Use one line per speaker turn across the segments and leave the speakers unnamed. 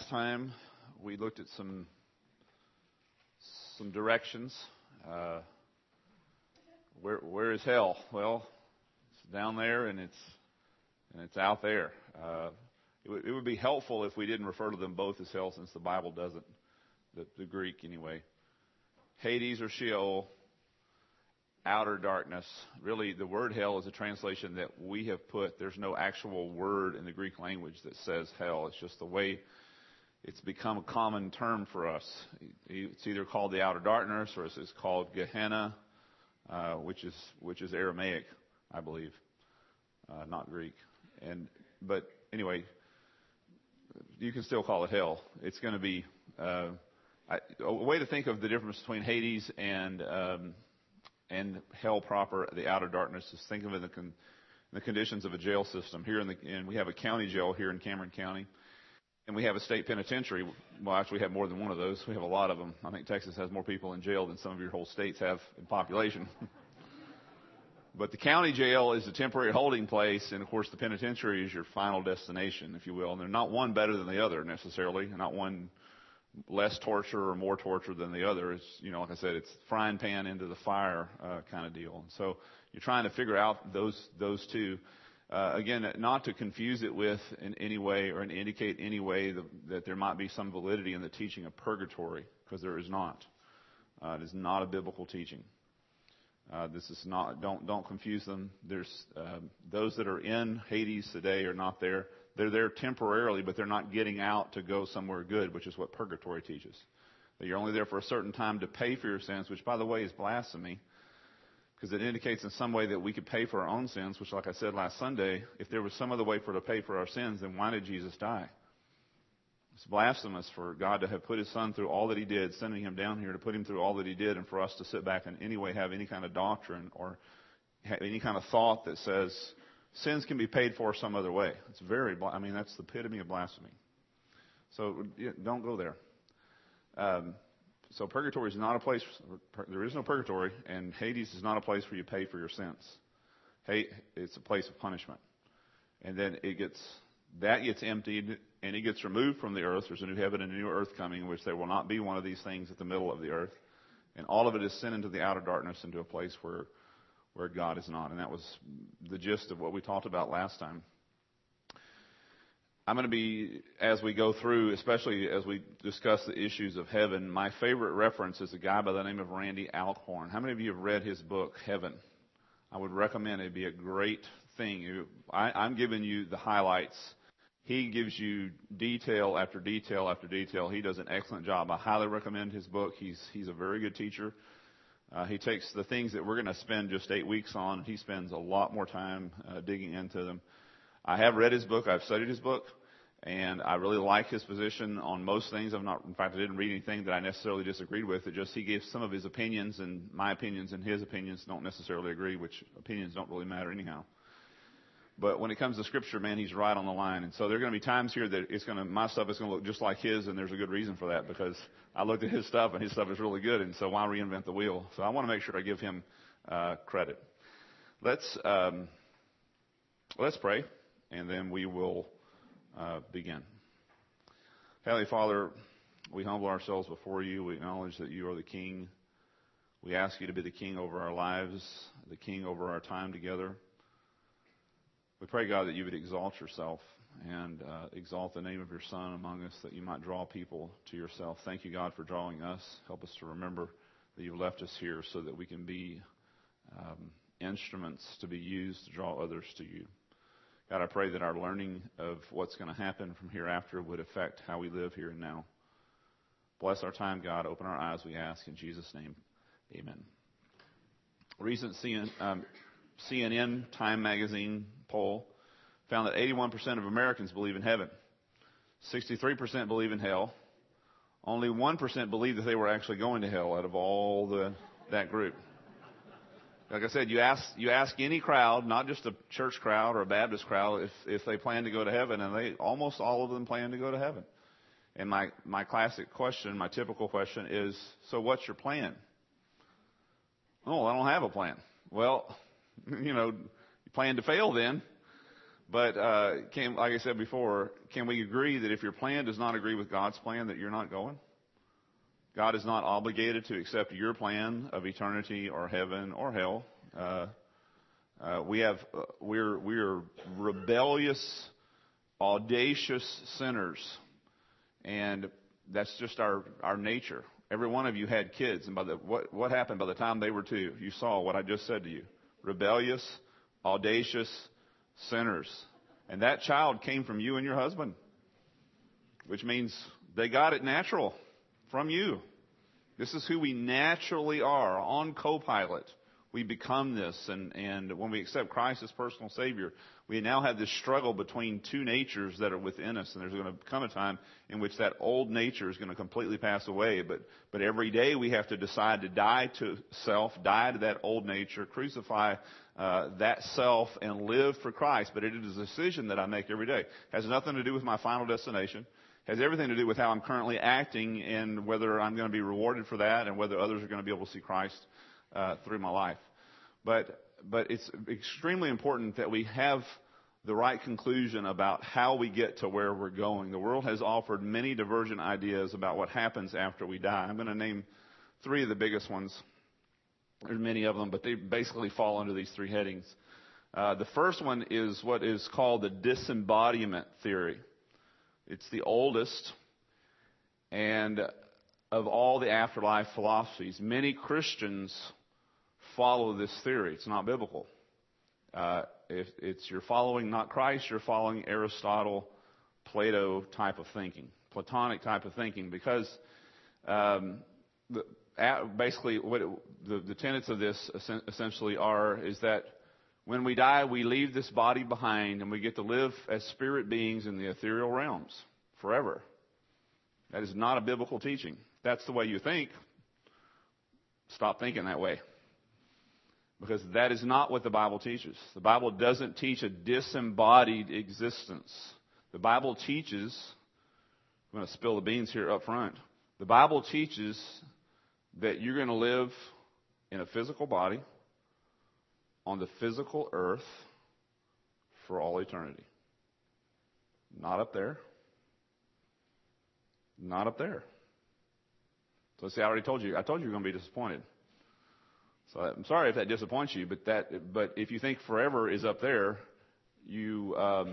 last time we looked at some directions. Where is hell? Well, it's down there and it's out there. It would be helpful if we didn't refer to them both as hell, since the Bible doesn't. The Greek anyway. Hades or Sheol, outer darkness. Really, the word hell is a translation that we have put. There's no actual word in the Greek language that says hell. It's just the way it's become a common term for us. It's either called the outer darkness or it's called Gehenna, which is Aramaic, I believe, not Greek. But anyway, you can still call it hell. It's going to be a way to think of the difference between Hades and hell proper, the outer darkness, is think of it in the conditions of a jail system. Here and we have a county jail here in Cameron County, and we have a state penitentiary. Well, actually, we have more than one of those. We have a lot of them. I think Texas has more people in jail than some of your whole states have in population. But the county jail is a temporary holding place, and of course the penitentiary is your final destination, if you will. And they're not one better than the other necessarily, not one less torture or more torture than the other. It's, like I said, it's frying pan into the fire kind of deal. And so you're trying to figure out those two. Again, not to confuse it with in any way or indicate any way that there might be some validity in the teaching of purgatory, because there is not. It is not a biblical teaching. This is not. Don't confuse them. There's those that are in Hades today are not there. They're there temporarily, but they're not getting out to go somewhere good, which is what purgatory teaches. That you're only there for a certain time to pay for your sins, which, by the way, is blasphemy, because it indicates in some way that we could pay for our own sins, which, like I said last Sunday, if there was some other way to pay for our sins, then why did Jesus die? It's blasphemous for God to have put His Son through all that He did, sending Him down here to put Him through all that He did, and for us to sit back and anyway have any kind of doctrine or have any kind of thought that says sins can be paid for some other way. It's that's the epitome of blasphemy. So don't go there. So purgatory is not a place. There is no purgatory, and Hades is not a place where you pay for your sins. It's a place of punishment, and then that gets emptied and it gets removed from the earth. There's a new heaven and a new earth coming, in which there will not be one of these things at the middle of the earth, and all of it is sent into the outer darkness, into a place where God is not. And that was the gist of what we talked about last time. I'm going to be, as we go through, especially as we discuss the issues of heaven, my favorite reference is a guy by the name of Randy Alcorn. How many of you have read his book, Heaven? I would recommend it. It'd be a great thing. I'm giving you the highlights. He gives you detail after detail after detail. He does an excellent job. I highly recommend his book. He's a very good teacher. He takes the things that we're going to spend just 8 weeks on. He spends a lot more time digging into them. I have read his book. I've studied his book, and I really like his position on most things. In fact, I didn't read anything that I necessarily disagreed with. It just he gave some of his opinions, and my opinions and his opinions don't necessarily agree, which opinions don't really matter anyhow. But when it comes to Scripture, man, he's right on the line. And so there are going to be times here that my stuff is going to look just like his, and there's a good reason for that, because I looked at his stuff, and his stuff is really good, and so why reinvent the wheel? So I want to make sure I give him credit. Let's pray, and then we will begin. Heavenly Father, we humble ourselves before you. We acknowledge that you are the King. We ask you to be the King over our lives, the King over our time together. We pray, God, that you would exalt yourself and exalt the name of your Son among us, that you might draw people to yourself. Thank you, God, for drawing us. Help us to remember that you've left us here so that we can be instruments to be used to draw others to you. God, I pray that our learning of what's going to happen from hereafter would affect how we live here and now. Bless our time, God. Open our eyes, we ask. In Jesus' name, amen. Recent CNN Time magazine poll found that 81% of Americans believe in heaven. 63% believe in hell. Only 1% believe that they were actually going to hell out of all that group. Like I said, you ask any crowd, not just a church crowd or a Baptist crowd, if they plan to go to heaven, and almost all of them plan to go to heaven. And my classic question, my typical question is, so what's your plan? Oh, I don't have a plan. Well, you plan to fail then. But like I said before, can we agree that if your plan does not agree with God's plan, that you're not going? God is not obligated to accept your plan of eternity or heaven or hell. We're rebellious, audacious sinners, and that's just our nature. Every one of you had kids, and what happened by the time they were 2? You saw what I just said to you. Rebellious, audacious sinners. And that child came from you and your husband, which means they got it natural from you. This is who we naturally are. On co-pilot, we become this. And when we accept Christ as personal Savior, we now have this struggle between two natures that are within us. And there's going to come a time in which that old nature is going to completely pass away. But every day we have to decide to die to self, die to that old nature, crucify that self, and live for Christ. But it is a decision that I make every day. It has nothing to do with my final destination. Has everything to do with how I'm currently acting and whether I'm going to be rewarded for that and whether others are going to be able to see Christ through my life. But it's extremely important that we have the right conclusion about how we get to where we're going. The world has offered many divergent ideas about what happens after we die. I'm going to name 3 of the biggest ones. There's many of them, but they basically fall under these 3 headings. The first one is what is called the disembodiment theory. It's the oldest and of all the afterlife philosophies. Many Christians follow this theory. It's not biblical. If you're following not Christ, you're following Aristotle, Plato type of thinking, Platonic type of thinking, because basically what the tenets of this essentially is that when we die, we leave this body behind and we get to live as spirit beings in the ethereal realms forever. That is not a biblical teaching. If that's the way you think, stop thinking that way. Because that is not what the Bible teaches. The Bible doesn't teach a disembodied existence. The Bible teaches, I'm going to spill the beans here up front. The Bible teaches that you're going to live in a physical body on the physical earth for all eternity. Not up there. Not up there. So see, I already told you. I told you you're going to be disappointed. So I'm sorry if that disappoints you, but if you think forever is up there, you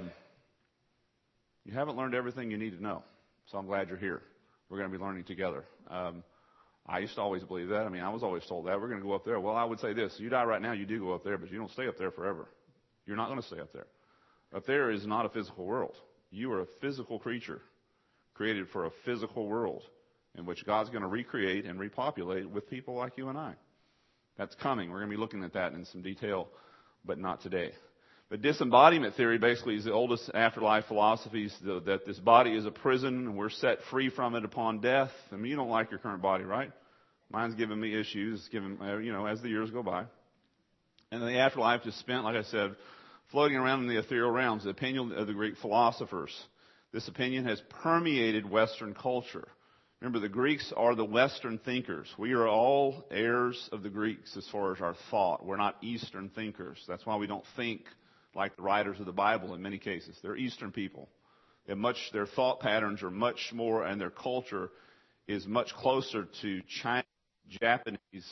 haven't learned everything you need to know. So I'm glad you're here. We're going to be learning together. I used to always believe that. I mean, I was always told that. We're going to go up there. Well, I would say this. You die right now, you do go up there, but you don't stay up there forever. You're not going to stay up there. Up there is not a physical world. You are a physical creature created for a physical world in which God's going to recreate and repopulate with people like you and I. That's coming. We're going to be looking at that in some detail, but not today. But disembodiment theory basically is the oldest afterlife philosophies, that this body is a prison and we're set free from it upon death. I mean, you don't like your current body, right? Mine's giving me issues, as the years go by. And then the afterlife is spent, like I said, floating around in the ethereal realms. The opinion of the Greek philosophers. This opinion has permeated Western culture. Remember, the Greeks are the Western thinkers. We are all heirs of the Greeks as far as our thought. We're not Eastern thinkers. That's why we don't think like the writers of the Bible in many cases. They're Eastern people. Their thought patterns are much more, and their culture is much closer to Chinese, Japanese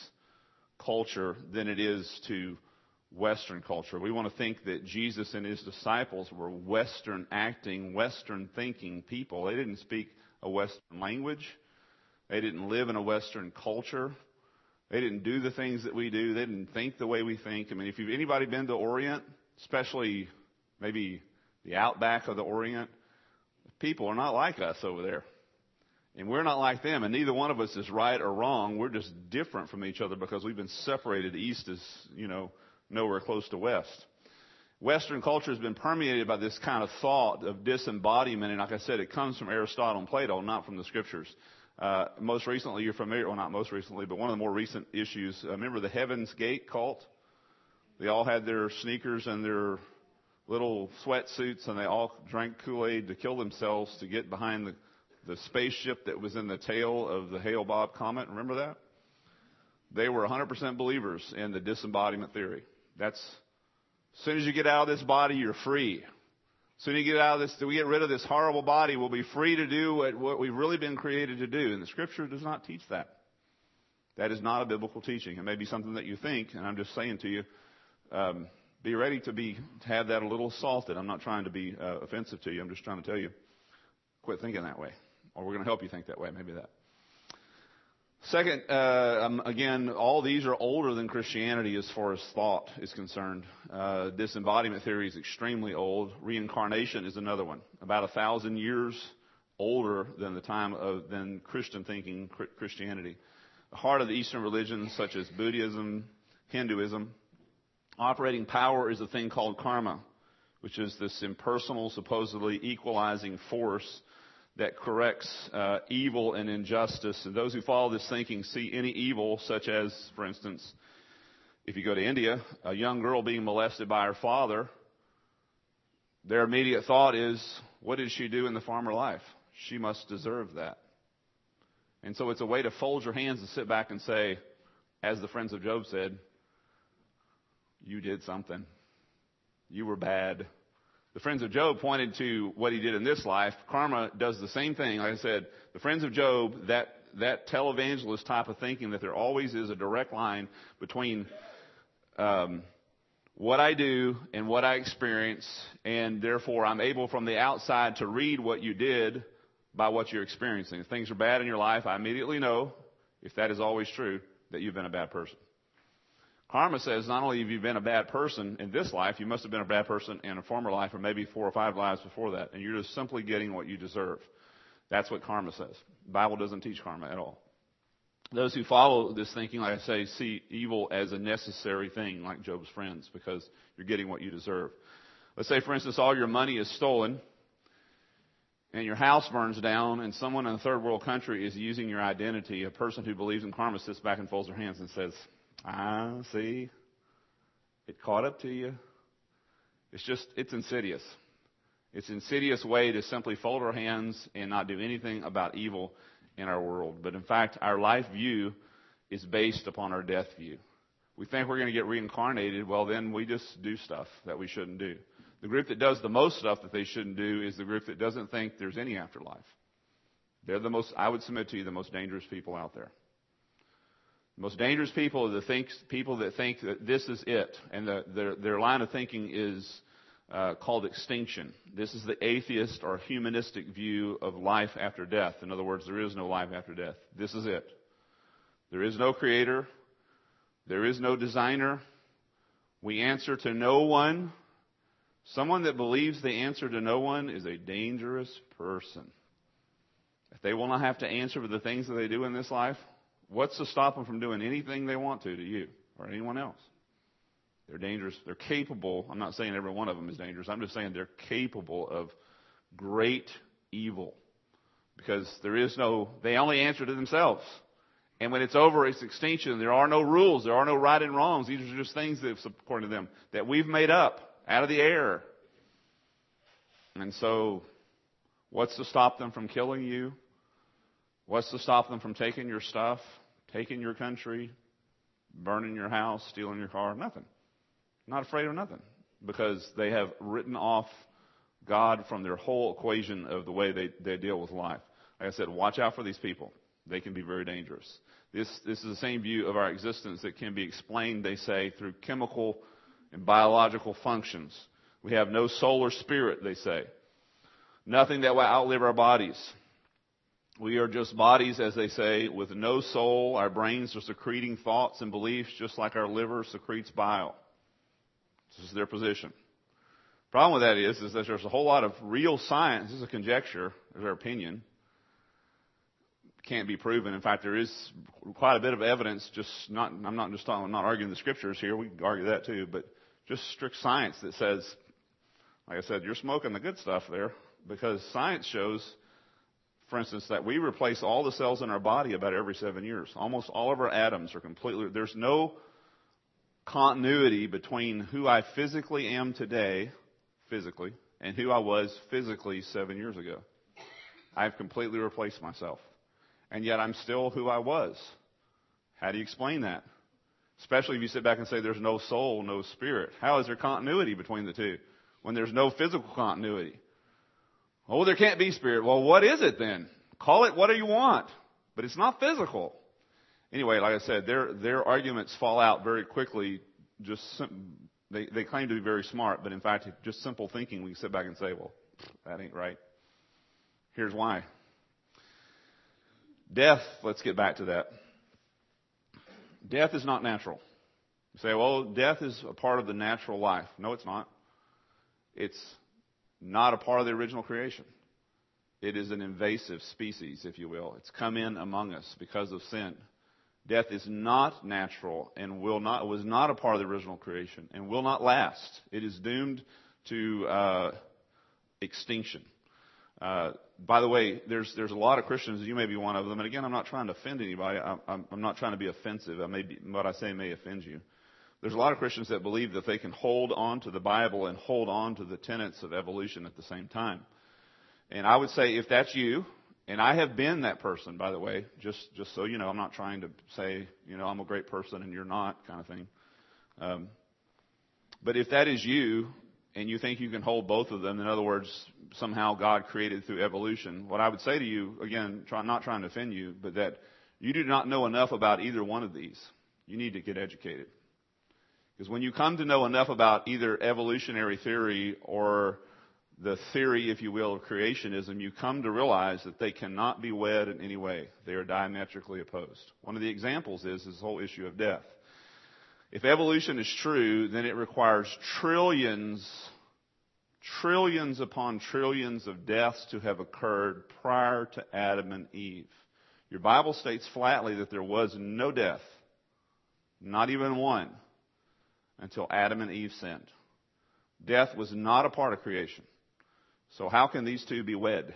culture than it is to Western culture. We want to think that Jesus and his disciples were Western acting, Western thinking people. They didn't speak a Western language. They didn't live in a Western culture. They didn't do the things that we do. They didn't think the way we think. I mean, if you've anybody been to Orient, especially maybe the outback of the Orient, people are not like us over there. And we're not like them, and neither one of us is right or wrong. We're just different from each other because we've been separated. East is, nowhere close to West. Western culture has been permeated by this kind of thought of disembodiment, and like I said, it comes from Aristotle and Plato, not from the Scriptures. Most recently, you're familiar, well, not most recently, but one of the more recent issues, remember the Heaven's Gate cult? They all had their sneakers and their little sweatsuits, and they all drank Kool-Aid to kill themselves to get behind the spaceship that was in the tail of the Hale-Bopp comet. Remember that? They were 100% believers in the disembodiment theory. As soon as you get out of this body, you're free. Soon as we get rid of this horrible body, we'll be free to do what we've really been created to do. And the Scripture does not teach that. That is not a biblical teaching. It may be something that you think, and I'm just saying to you, be ready to have that a little salted. I'm not trying to be offensive to you. I'm just trying to tell you, quit thinking that way. Or we're going to help you think that way. Maybe that. Second, again, all these are older than Christianity as far as thought is concerned. Disembodiment theory is extremely old. Reincarnation is another one, about 1,000 years older than than Christian thinking, Christianity. The heart of the Eastern religions, such as Buddhism, Hinduism, operating power is a thing called karma, which is this impersonal, supposedly equalizing force that corrects evil and injustice. And those who follow this thinking see any evil, such as, for instance, if you go to India, a young girl being molested by her father, their immediate thought is, what did she do in the former life? She must deserve that. And so it's a way to fold your hands and sit back and say, as the friends of Job said, you did something. You were bad. The friends of Job pointed to what he did in this life. Karma does the same thing. Like I said, the friends of Job, that televangelist type of thinking that there always is a direct line between what I do and what I experience, and therefore I'm able from the outside to read what you did by what you're experiencing. If things are bad in your life, I immediately know, if that is always true, that you've been a bad person. Karma says not only have you been a bad person in this life, you must have been a bad person in a former life or maybe 4 or 5 lives before that. And you're just simply getting what you deserve. That's what karma says. The Bible doesn't teach karma at all. Those who follow this thinking, like I say, see evil as a necessary thing, like Job's friends, because you're getting what you deserve. Let's say, for instance, all your money is stolen and your house burns down and someone in a third world country is using your identity. A person who believes in karma sits back and folds their hands and says, see, it caught up to you. It's insidious. It's an insidious way to simply fold our hands and not do anything about evil in our world. But in fact, our life view is based upon our death view. We think we're going to get reincarnated. Well, then we just do stuff that we shouldn't do. The group that does the most stuff that they shouldn't do is the group that doesn't think there's any afterlife. They're I would submit to you, the most dangerous people out there. The most dangerous people are people that think that this is it. And their line of thinking is called extinction. This is the atheist or humanistic view of life after death. In other words, there is no life after death. This is it. There is no creator. There is no designer. We answer to no one. Someone that believes they answer to no one is a dangerous person. If they will not have to answer for the things that they do in this life, what's to stop them from doing anything they want to you or anyone else? They're dangerous. They're capable. I'm not saying every one of them is dangerous. I'm just saying they're capable of great evil because they only answer to themselves. And when it's over, it's extinction. There are no rules. There are no right and wrongs. These are just things that, according to them, that we've made up out of the air. And so, what's to stop them from killing you? What's to stop them from taking your stuff, taking your country, burning your house, stealing your car? Nothing. Not afraid of nothing. Because they have written off God from their whole equation of the way they deal with life. Like I said, watch out for these people. They can be very dangerous. This is the same view of our existence that can be explained, they say, through chemical and biological functions. We have no soul or spirit, they say. Nothing that will outlive our bodies. We are just bodies, as they say, with no soul. Our brains are secreting thoughts and beliefs just like our liver secretes bile. This is their position. Problem with that is that there's a whole lot of real science. This is a conjecture. There's our opinion. Can't be proven. In fact, there is quite a bit of evidence. I'm not arguing the scriptures here. We can argue that too, but just strict science that says, like I said, you're smoking the good stuff there, because science shows, for instance, that we replace all the cells in our body about every 7 years. Almost all of our atoms are completely. There's no continuity between who I physically am today, and who I was physically 7 years ago. I've completely replaced myself. And yet I'm still who I was. How do you explain that? Especially if you sit back and say there's no soul, no spirit. How is there continuity between the two? when there's no physical continuity. Oh, there can't be spirit. Well, what is it then? Call it what do you want, but it's not physical. Anyway, like I said, their arguments fall out very quickly. They claim to be very smart, but in fact, just simple thinking, we can sit back and say, well, that ain't right. Here's why. Death, let's get back to that. Death is not natural. You say, well, death is a part of the natural life. No, it's not. It's not a part of the original creation. It is an invasive species, if you will. It's come in among us because of sin. Death is not natural and was not a part of the original creation and will not last. It is doomed to extinction. By the way, there's a lot of Christians, you may be one of them, and again, I'm not trying to offend anybody. I'm not trying to be offensive. What I say may offend you. There's a lot of Christians that believe that they can hold on to the Bible and hold on to the tenets of evolution at the same time. And I would say if that's you, and I have been that person, by the way, just so you know, I'm not trying to say, I'm a great person and you're not kind of thing. But if that is you, and you think you can hold both of them, in other words, somehow God created through evolution, what I would say to you, again, not trying to offend you, but that you do not know enough about either one of these. You need to get educated. Because when you come to know enough about either evolutionary theory or the theory, if you will, of creationism, you come to realize that they cannot be wed in any way. They are diametrically opposed. One of the examples is this whole issue of death. If evolution is true, then it requires trillions upon trillions of deaths to have occurred prior to Adam and Eve. Your Bible states flatly that there was no death, not even one, until Adam and Eve sinned. Death was not a part of creation. So how can these two be wed?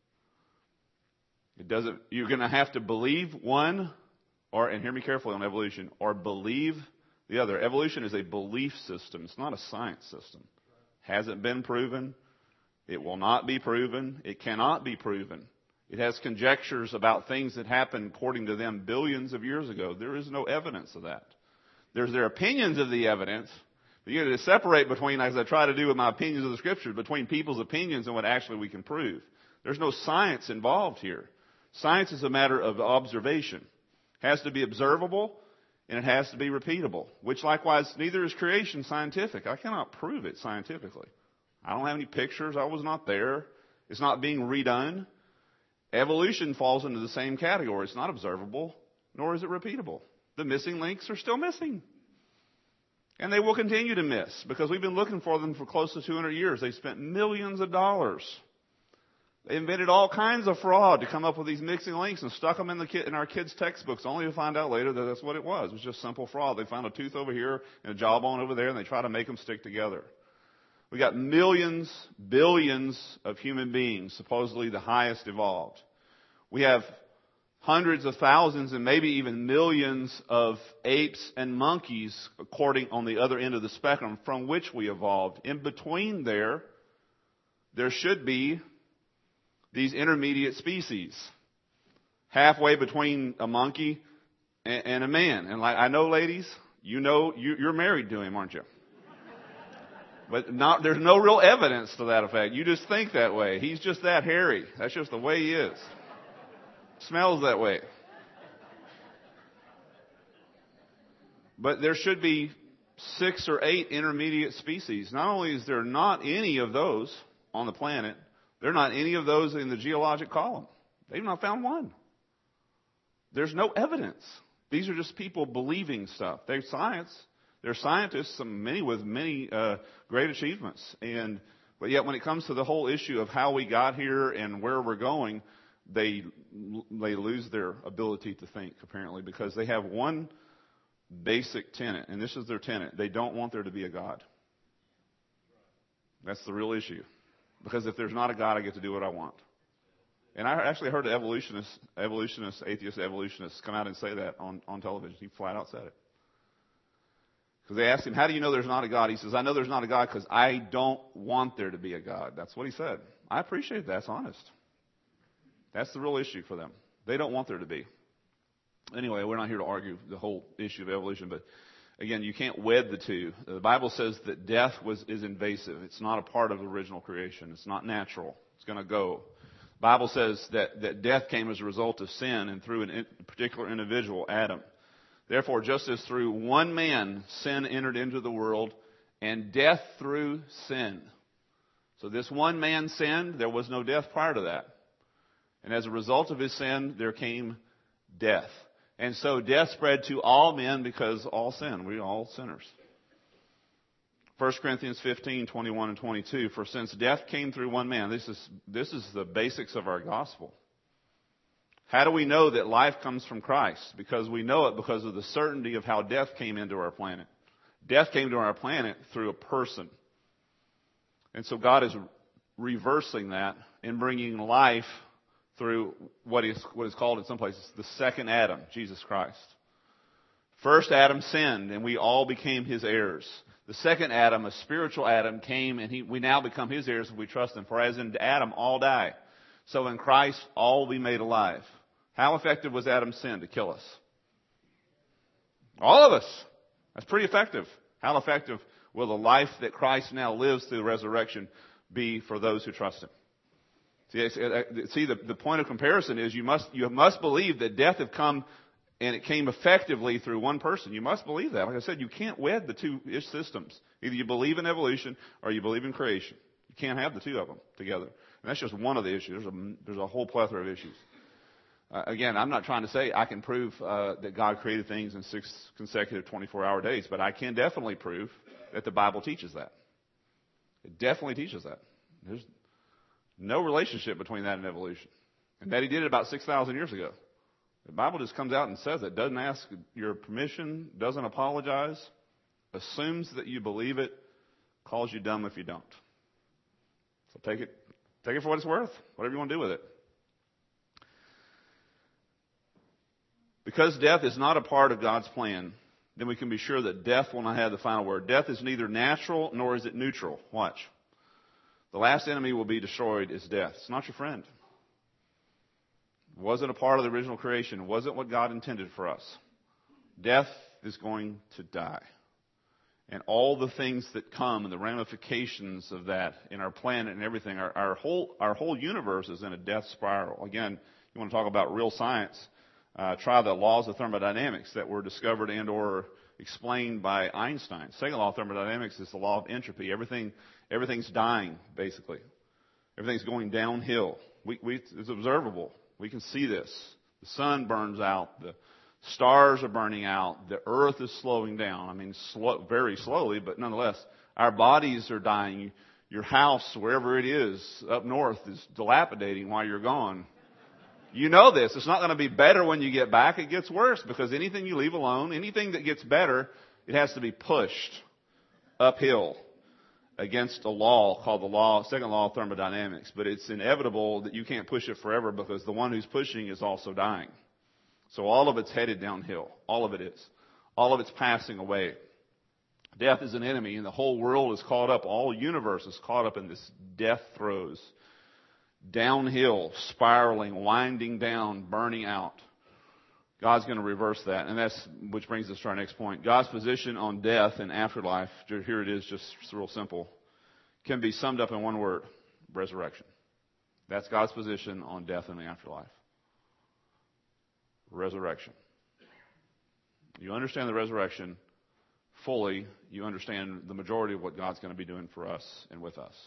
You're going to have to believe one, and hear me carefully on evolution, or believe the other. Evolution is a belief system. It's not a science system. Hasn't been proven. It will not be proven. It cannot be proven. It has conjectures about things that happened, according to them, billions of years ago. There is no evidence of that. There's their opinions of the evidence. But you got to separate between, as I try to do with my opinions of the Scriptures, between people's opinions and what actually we can prove. There's no science involved here. Science is a matter of observation. It has to be observable, and it has to be repeatable, which likewise, neither is creation scientific. I cannot prove it scientifically. I don't have any pictures. I was not there. It's not being redone. Evolution falls into the same category. It's not observable, nor is it repeatable. The missing links are still missing. And they will continue to miss because we've been looking for them for close to 200 years. They spent millions of dollars. They invented all kinds of fraud to come up with these missing links and stuck them in our kids' textbooks, only to find out later that that's what it was. It was just simple fraud. They found a tooth over here and a jawbone over there, and they try to make them stick together. We got millions, billions of human beings, supposedly the highest evolved. We have hundreds of thousands and maybe even millions of apes and monkeys, according on the other end of the spectrum, from which we evolved. In between there should be these intermediate species, halfway between a monkey and a man. And like I know, ladies, you're married to him, aren't you? But there's no real evidence to that effect. You just think that way. He's just that hairy. That's just the way he is. Smells that way. But there should be 6 or 8 intermediate species. Not only is there not any of those on the planet, there are not any of those in the geologic column. They've not found one. There's no evidence. These are just people believing stuff. They're science. They're scientists, many with many great achievements. But yet when it comes to the whole issue of how we got here and where we're going, they lose their ability to think, apparently, because they have one basic tenet, and this is their tenet. They don't want there to be a God. That's the real issue. Because if there's not a God, I get to do what I want. And I actually heard an atheist evolutionist come out and say that on television. He flat out said it. Because they asked him, how do you know there's not a God? He says, I know there's not a God because I don't want there to be a God. That's what he said. I appreciate that. That's honest. That's the real issue for them. They don't want there to be. Anyway, we're not here to argue the whole issue of evolution, but Again, you can't wed the two. The Bible says that death is invasive. It's not a part of the original creation. It's not natural. It's going to go. The Bible says that death came as a result of sin and through a particular individual, Adam. Therefore, just as through one man sin entered into the world, and death through sin. So this one man sinned, there was no death prior to that. And as a result of his sin, there came death. And so death spread to all men because all sin. We're all sinners. 1 Corinthians 15, 21 and 22. For since death came through one man, this is the basics of our gospel. How do we know that life comes from Christ? Because we know it because of the certainty of how death came into our planet. Death came to our planet through a person. And so God is reversing that and bringing life through what is called in some places the second Adam, Jesus Christ. First Adam sinned and we all became his heirs. The second Adam, a spiritual Adam, came and we now become his heirs if we trust him. For as in Adam all die, so in Christ all will be made alive. How effective was Adam's sin to kill us? All of us. That's pretty effective. How effective will the life that Christ now lives through the resurrection be for those who trust him? See, the point of comparison is you must believe that death had come and it came effectively through one person. You must believe that. Like I said, you can't wed the two systems. Either you believe in evolution or you believe in creation. You can't have the two of them together. And that's just one of the issues. There's a whole plethora of issues. Again, I'm not trying to say I can prove that God created things in 6 consecutive 24-hour days, but I can definitely prove that the Bible teaches that. It definitely teaches that. There's no relationship between that and evolution. And that he did it about 6,000 years ago. The Bible just comes out and says it. Doesn't ask your permission, doesn't apologize, assumes that you believe it, calls you dumb if you don't. So take it for what it's worth, whatever you want to do with it. Because death is not a part of God's plan, then we can be sure that death will not have the final word. Death is neither natural nor is it neutral. Watch. The last enemy will be destroyed is death. It's not your friend. It wasn't a part of the original creation. It wasn't what God intended for us. Death is going to die. And all the things that come and the ramifications of that in our planet and everything, our whole universe is in a death spiral. Again, you want to talk about real science. Try the laws of thermodynamics that were discovered and or explained by Einstein. Second law of thermodynamics is the law of entropy. Everything's dying, basically. Everything's going downhill. It's observable. We can see this. The sun burns out. The stars are burning out. The earth is slowing down. I mean, very slowly, but nonetheless, our bodies are dying. Your house, wherever it is, up north, is dilapidating while you're gone. You know this. It's not going to be better when you get back. It gets worse because anything you leave alone, anything that gets better, it has to be pushed uphill against a law called the second law of thermodynamics. But it's inevitable that you can't push it forever because the one who's pushing is also dying. So all of it's headed downhill. All of it is. All of it's passing away. Death is an enemy and the whole world is caught up, all universe is caught up in this death throes. Downhill, spiraling, winding down, burning out. God's going to reverse that. And which brings us to our next point. God's position on death and afterlife, here it is, just real simple, can be summed up in one word: resurrection. That's God's position on death and the afterlife. Resurrection. You understand the resurrection fully, you understand the majority of what God's going to be doing for us and with us.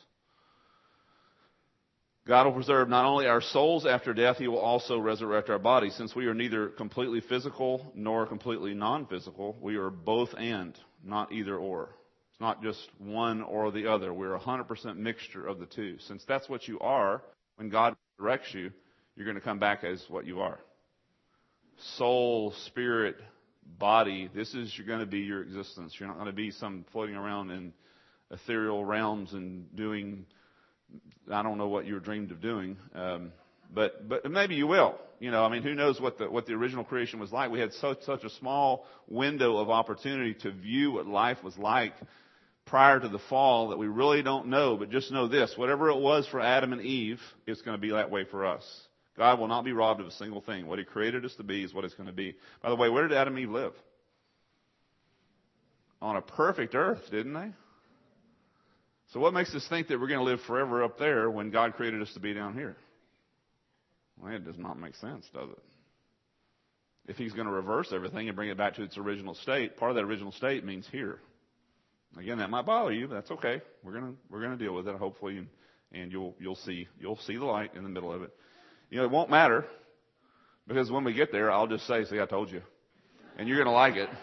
God will preserve not only our souls after death, He will also resurrect our bodies. Since we are neither completely physical nor completely non-physical, we are both and, not either or. It's not just one or the other. We're a 100% mixture of the two. Since that's what you are, when God resurrects you, you're going to come back as what you are. Soul, spirit, body, you're going to be your existence. You're not going to be some floating around in ethereal realms and doing, I don't know what you were dreamed of doing, but maybe you will. Who knows what the original creation was like? We had such a small window of opportunity to view what life was like prior to the fall that we really don't know, but just know this: whatever it was for Adam and Eve, it's going to be that way for us. God will not be robbed of a single thing. What He created us to be is what it's going to be. By the way, where did Adam and Eve live? on a perfect earth, didn't they? So what makes us think that we're going to live forever up there when God created us to be down here? Well, it does not make sense, does it? If he's going to reverse everything and bring it back to its original state, part of that original state means here. Again, that might bother you, but that's okay. We're going to deal with it, hopefully, and you'll see the light in the middle of it. It won't matter, because when we get there, I'll just say, "See, I told you," and you're going to like it.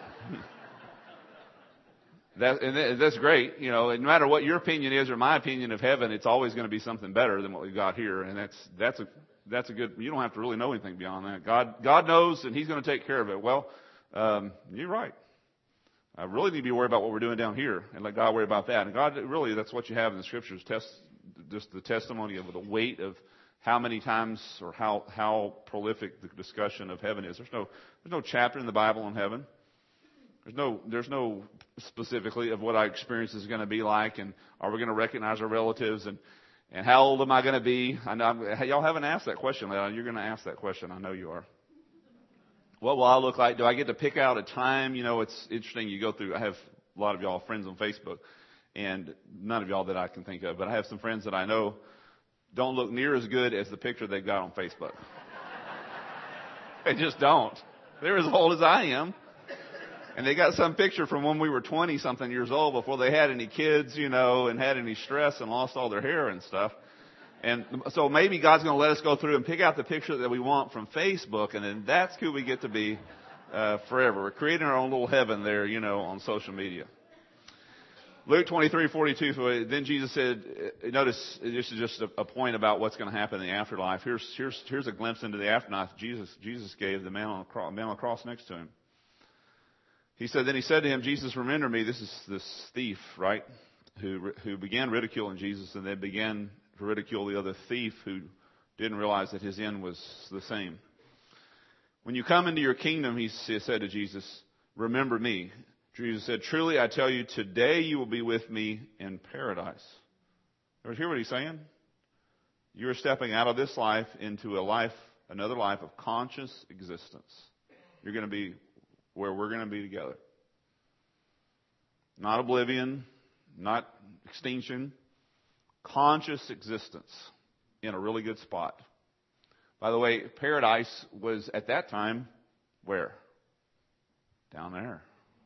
That's great. No matter what your opinion is or my opinion of heaven, it's always going to be something better than what we've got here, and that's a good. You don't have to really know anything beyond that. God knows, and He's going to take care of it. Well, you're right. I really need to be worried about what we're doing down here, and let God worry about that. And God, really, that's what you have in the Scriptures. Just the testimony of the weight of how many times or how prolific the discussion of heaven is. There's no chapter in the Bible on heaven. There's no specifically of what our experience is going to be like, and are we going to recognize our relatives, and how old am I going to be? Y'all haven't asked that question. You're going to ask that question. I know you are. What will I look like? Do I get to pick out a time? It's interesting. You go through. I have a lot of y'all friends on Facebook, and none of y'all that I can think of, but I have some friends that I know don't look near as good as the picture they've got on Facebook. They just don't. They're as old as I am. And they got some picture from when we were 20-something years old before they had any kids, and had any stress and lost all their hair and stuff. And so maybe God's going to let us go through and pick out the picture that we want from Facebook, and then that's who we get to be forever. We're creating our own little heaven there, on social media. Luke 23:42. So then Jesus said, notice this is just a point about what's going to happen in the afterlife. Here's a glimpse into the afterlife Jesus gave the man on the cross next to him. Then he said to him, "Jesus, remember me." This is this thief, right? Who began ridiculing Jesus and then began to ridicule the other thief who didn't realize that his end was the same. "When you come into your kingdom," he said to Jesus, "remember me." Jesus said, "Truly I tell you, today you will be with me in paradise." You hear what he's saying? You're stepping out of this life into another life of conscious existence. You're going to be where we're going to be together. Not oblivion, not extinction, conscious existence in a really good spot. By the way, paradise was at that time where? Down there.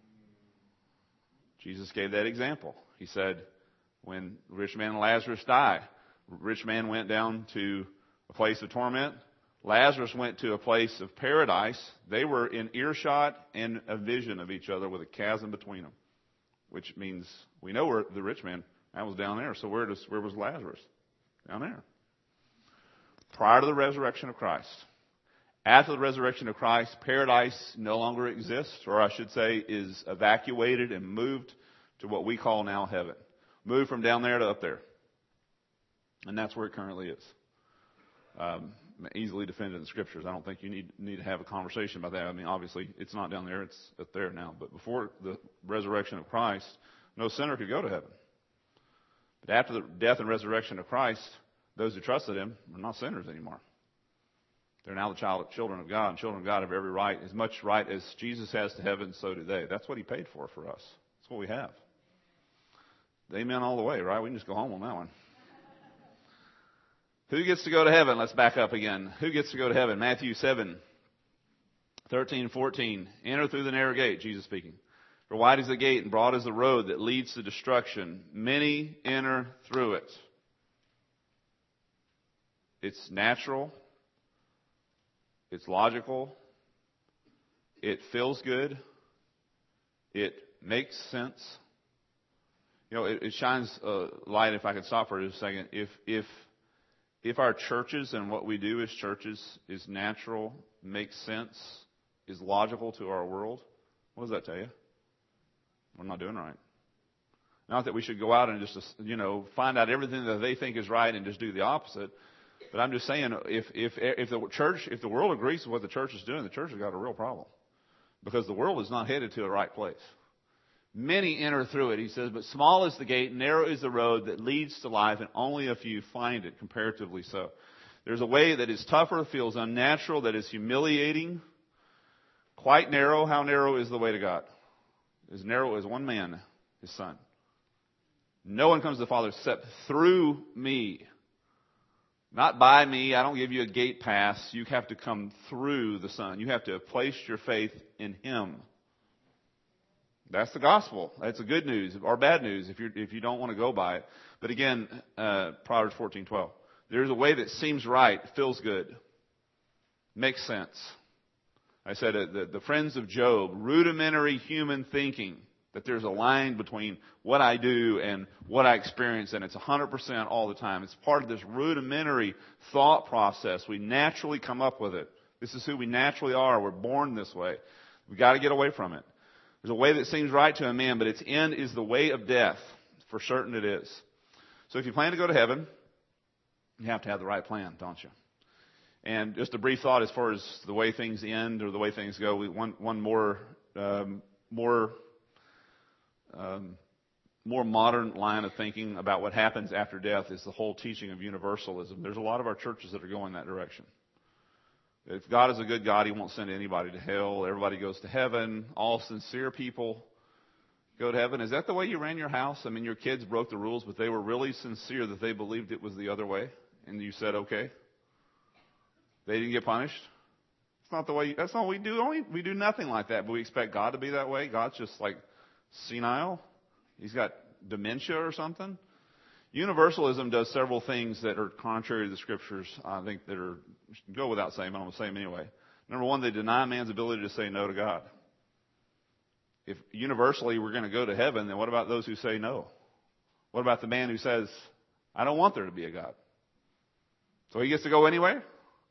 Jesus gave that example. He said, when the rich man and Lazarus died, rich man went down to a place of torment. Lazarus went to a place of paradise. They were in earshot and a vision of each other with a chasm between them, which means we know where the rich man, that was down there. So where was Lazarus? Down there. Prior to the resurrection of Christ. After the resurrection of Christ, paradise no longer exists, or I should say is evacuated and moved to what we call now heaven. Moved from down there to up there. And that's where it currently is. Easily defended in the Scriptures. I don't think you need to have a conversation about that. I mean, obviously, it's not down there. It's up there now. But before the resurrection of Christ, no sinner could go to heaven. But after the death and resurrection of Christ, those who trusted Him are not sinners anymore. They're now the children of God. And children of God have every right, as much right as Jesus has to heaven, so do they. That's what He paid for us. That's what we have. Amen all the way, right? We can just go home on that one. Who gets to go to heaven? Let's back up again. Who gets to go to heaven? Matthew 7:13-14. Enter through the narrow gate, Jesus speaking. For wide is the gate and broad is the road that leads to destruction. Many enter through it. It's natural. It's logical. It feels good. It makes sense. It shines a light, if I could stop for just a second. If our churches and what we do as churches is natural, makes sense, is logical to our world, what does that tell you? We're not doing right. Not that we should go out and just, find out everything that they think is right and just do the opposite. But I'm just saying, if the world agrees with what the church is doing, the church has got a real problem. Because the world is not headed to a right place. Many enter through it, he says, but small is the gate, narrow is the road that leads to life, and only a few find it, comparatively so. There's a way that is tougher, feels unnatural, that is humiliating, quite narrow. How narrow is the way to God? as narrow as one man, his Son. No one comes to the Father except through me. Not by me. I don't give you a gate pass. You have to come through the Son. You have to have placed your faith in Him. That's the gospel. That's the good news or bad news if you don't want to go by it. But again, Proverbs 14:12. There's a way that seems right, feels good, makes sense. I said the friends of Job, rudimentary human thinking, that there's a line between what I do and what I experience, and it's 100% all the time. It's part of this rudimentary thought process. We naturally come up with it. This is who we naturally are. We're born this way. We've got to get away from it. There's a way that seems right to a man, but its end is the way of death. For certain it is. So if you plan to go to heaven, you have to have the right plan, don't you? And just a brief thought as far as the way things end or the way things go. One more modern line of thinking about what happens after death is the whole teaching of universalism. There's a lot of our churches that are going that direction. If God is a good God, He won't send anybody to hell. Everybody goes to heaven. All sincere people go to heaven. Is that the way you ran your house? I mean, your kids broke the rules, but they were really sincere that they believed it was the other way, and you said okay. They didn't get punished. It's not the way. That's not what we do. We do nothing like that, but we expect God to be that way. God's just like senile. He's got dementia or something. Universalism does several things that are contrary to the Scriptures. I think that are go without saying, but I'm going to say them anyway. Number one, they deny man's ability to say no to God. If universally we're going to go to heaven, then what about those who say no? What about the man who says, I don't want there to be a God? So he gets to go anyway?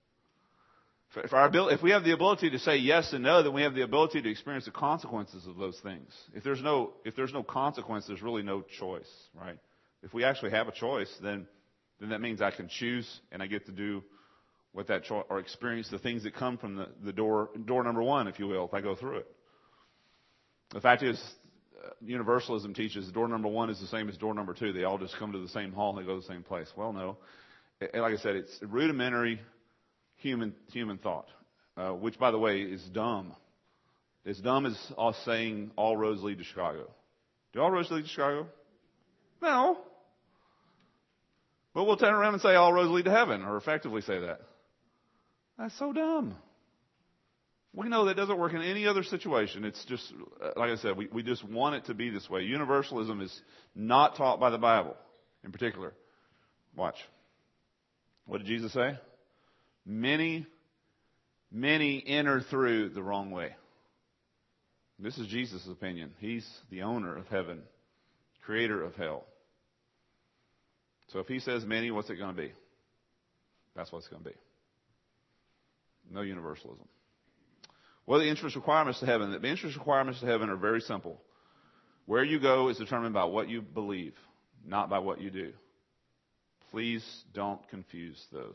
If we have the ability to say yes and no, then we have the ability to experience the consequences of those things. If there's no consequence, there's really no choice, right? If we actually have a choice, then that means I can choose and I get to do what that choice or experience the things that come from the door number one, if you will, if I go through it. The fact is, universalism teaches door number one is the same as door number two. They all just come to the same hall and they go to the same place. Well, no. Like I said, it's rudimentary human thought, which, by the way, is dumb. As dumb as us saying all roads lead to Chicago. Do all roads lead to Chicago? No. But we'll turn around and say all roads lead to heaven, or effectively say that. That's so dumb. We know that doesn't work in any other situation. It's just, like I said, we just want it to be this way. Universalism is not taught by the Bible in particular. Watch. What did Jesus say? Many enter through the wrong way. This is Jesus' opinion. He's the owner of heaven, creator of hell. So if He says many, what's it going to be? That's what it's going to be. No universalism. What are the entrance requirements to heaven? The entrance requirements to heaven are very simple. Where you go is determined by what you believe, not by what you do. Please don't confuse those.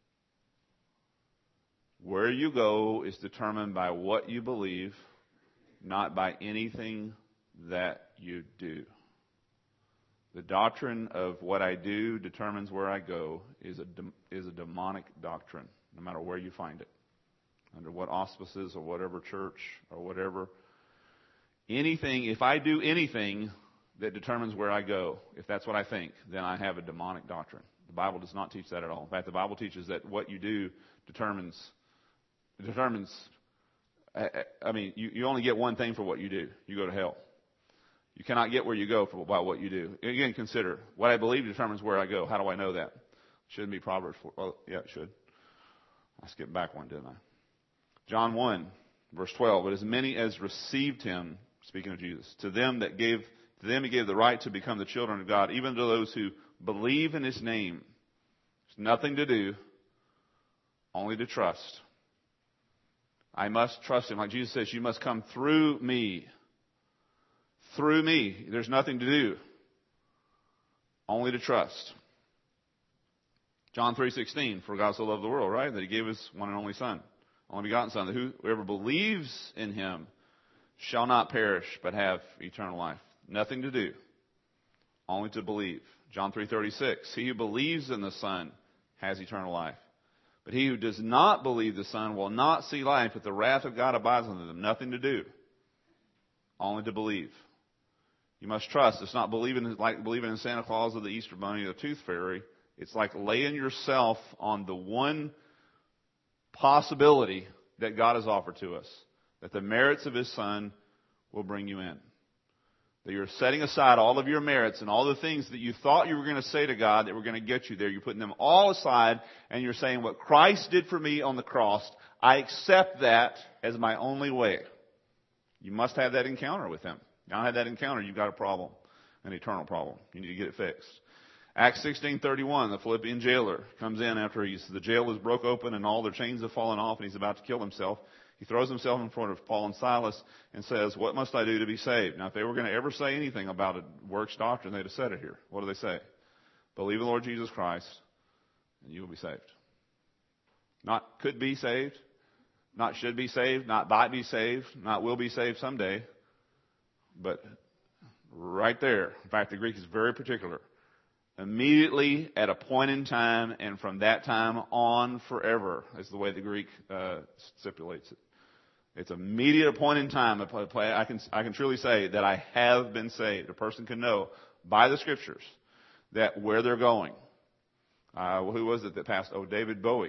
Where you go is determined by what you believe, not by anything that you do. The doctrine of what I do determines where I go is a demonic doctrine, no matter where you find it. Under what auspices or whatever church or whatever. Anything, if I do anything that determines where I go, if that's what I think, then I have a demonic doctrine. The Bible does not teach that at all. In fact, the Bible teaches that what you do determines, I mean, you only get one thing for what you do. You go to hell. You cannot get where you go by what you do. Again, consider, what I believe determines where I go. How do I know that? Shouldn't be Proverbs 4. Oh, yeah, it should. I skipped back one, didn't I? John 1, verse 12. But as many as received Him, speaking of Jesus, to them He gave the right to become the children of God, even to those who believe in His name. There's nothing to do, only to trust. I must trust Him. Like Jesus says, you must come through me. Through me. There's nothing to do, only to trust. John 3:16, for God so loved the world, right? That He gave His one and only Son. Only begotten Son, that whoever believes in Him shall not perish, but have eternal life. Nothing to do, only to believe. John 3:36, he who believes in the Son has eternal life. But he who does not believe the Son will not see life, but the wrath of God abides on them. Nothing to do, only to believe. You must trust. It's not believing like believing in Santa Claus or the Easter Bunny or the Tooth Fairy. It's like laying yourself on the one possibility that God has offered to us, that the merits of His Son will bring you in. That you're setting aside all of your merits and all the things that you thought you were going to say to God that were going to get you there. You're putting them all aside and you're saying, what Christ did for me on the cross, I accept that as my only way. You must have that encounter with Him. If you don't have that encounter, you've got a problem, an eternal problem. You need to get it fixed. Acts 16:31, the Philippian jailer comes in after the jail is broke open and all their chains have fallen off and he's about to kill himself. He throws himself in front of Paul and Silas and says, what must I do to be saved? Now, if they were going to ever say anything about a works doctrine, they'd have said it here. What do they say? Believe in the Lord Jesus Christ and you will be saved. Not could be saved, not should be saved, not might be saved, not will be saved someday, but right there. In fact, the Greek is very particular. Immediately, at a point in time, and from that time on forever, is the way the Greek stipulates it. It's immediate point in time. I can truly say that I have been saved. A person can know by the Scriptures that where they're going. Who was it that passed? Oh, David Bowie,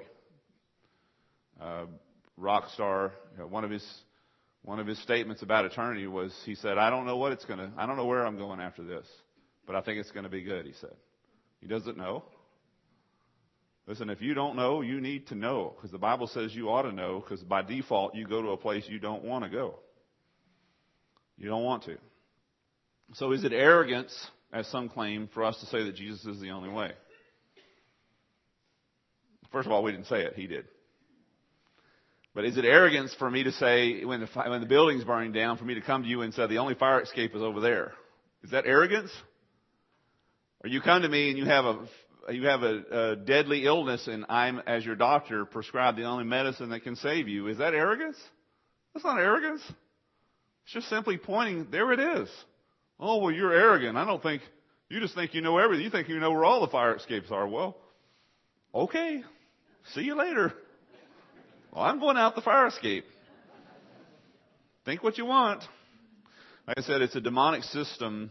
rock star. One of his statements about eternity was, he said, I don't know where I'm going after this, but I think it's going to be good. He said. He doesn't know. Listen, if you don't know, you need to know, because the Bible says you ought to know, because by default you go to a place you don't want to go. You don't want to. So is it arrogance, as some claim, for us to say that Jesus is the only way? First of all, we didn't say it. He did. But is it arrogance for me to say, when the building's burning down, for me to come to you and say the only fire escape is over there? Is that arrogance? Or you come to me and you have a deadly illness and I'm, as your doctor, prescribed the only medicine that can save you. Is that arrogance? That's not arrogance. It's just simply pointing, there it is. Oh, well, you're arrogant. You just think you know everything. You think you know where all the fire escapes are. Well, okay. See you later. Well, I'm going out the fire escape. Think what you want. Like I said, it's a demonic system.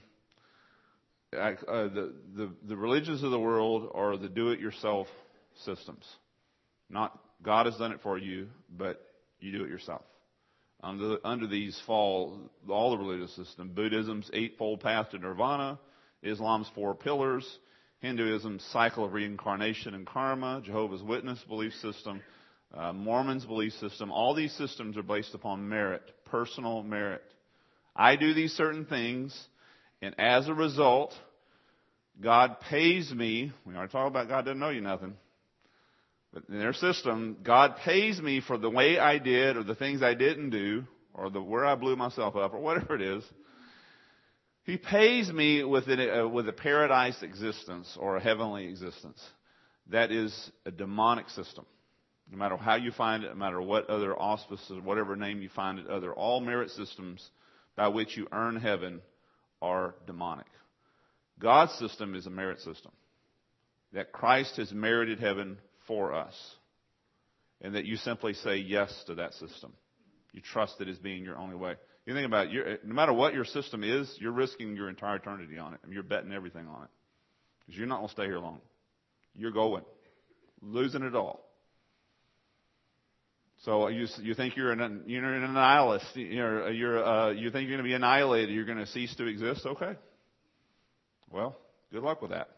The religions of the world are the do-it-yourself systems. Not God has done it for you, but you do it yourself. Under these fall all the religious systems. Buddhism's eightfold path to nirvana, Islam's 4 pillars, Hinduism's cycle of reincarnation and karma, Jehovah's Witness belief system, Mormon's belief system. All these systems are based upon merit, personal merit. I do these certain things, and as a result, God pays me. We already talked about God doesn't owe you nothing. But in their system, God pays me for the way I did or the things I didn't do or where I blew myself up or whatever it is. He pays me with a paradise existence or a heavenly existence. That is a demonic system. No matter how you find it, no matter what other auspices, whatever name you find it, all merit systems by which you earn heaven are demonic. God's system is a merit system. That Christ has merited heaven for us. And that you simply say yes to that system. You trust it as being your only way. You think about it, no matter what your system is, you're risking your entire eternity on it. I mean, you're betting everything on it. Because you're not going to stay here long. You're going. Losing it all. So you think you're an nihilist. You think you're going to be annihilated. You're going to cease to exist. Okay. Well, good luck with that.